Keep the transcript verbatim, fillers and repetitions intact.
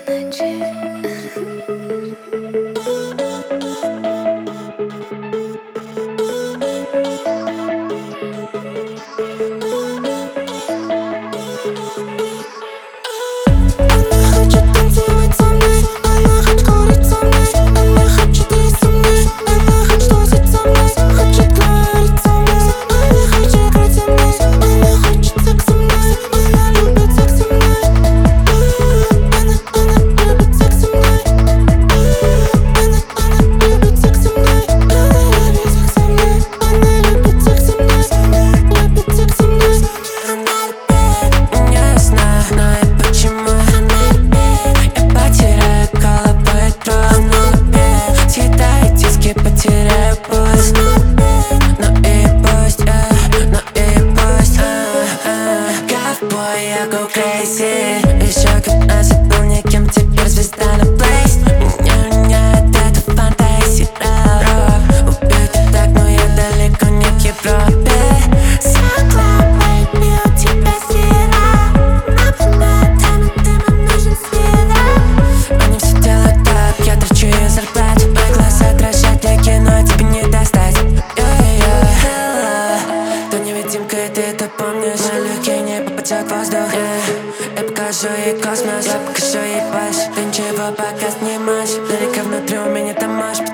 Я go crazy. Еще как нас был неким, теперь звезда на плейс. Меня меняет эта фантазия. Убить так, но я далеко не в Европе. Закладывай у тебя сера. Напоминает, там ты мне нужен света. Они все делают так, я трачу ее зарплату. Мои глаза дрожат, я кино тебе не достать. Ты невидимка, и ты это помнишь. Мои легкие не попадет в воздух. Я покажу ей космос, я покажу ей плащ. Ты ничего пока снимаешь. Далеко внутри у меня там можешь